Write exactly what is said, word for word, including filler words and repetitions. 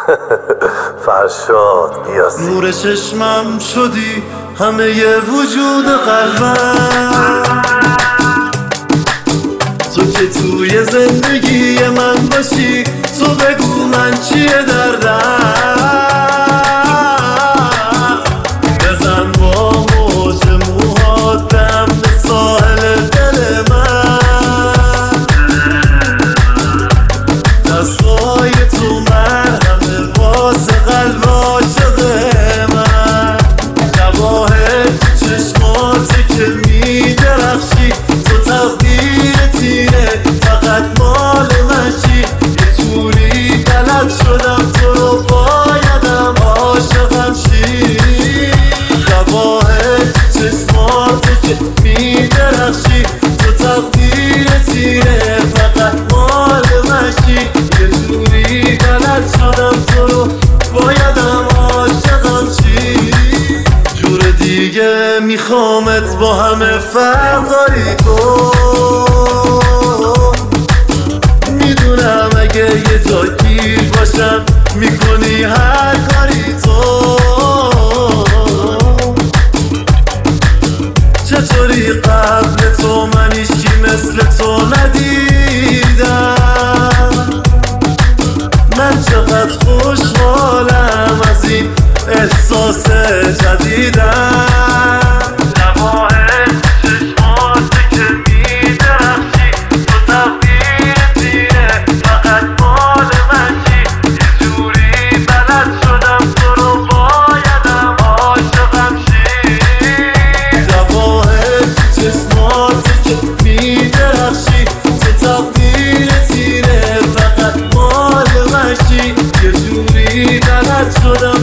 فرشاد قیاسی. نور چشمم شدی همه ی وجود قلبم، تو که توی زندگی من باشی، تو بگو من چیه دردم. بزن با موج موهات دم به ساحل دل من، دستای تو مرهمه واسه قلب عاشق من. جواهر چشماتی که میدرخشی، تو تقدیرتینه فقط مال منشی. یه جوری بلد شدم تو رو بایدم عاشقم شی. جواهر چشماتی که میدرخشی، تو تقدیرتینه فقط مال منشی. یه جوری بلد شدم تو رو بایدم عاشقم شی. جور دیگه میخوامت با همه فرق داری تو، میدونم اگه یه جا گیر باشم میکنی هر کاری تو. چطوری قبل تو من هیچکی مثل تو ندیدم، من چقدر خوشحالم از این احساس جدیدم. جواهر چشماتی که میدرخشی، تو تقدیرتینه فقط مال منشی. یه جوری بلد شدم تو رو بایدم عاشقم شی. جواهر چشماتی که میدرخشی، تو تقدیرتینه فقط مال منشی. یه جوری بلد شدم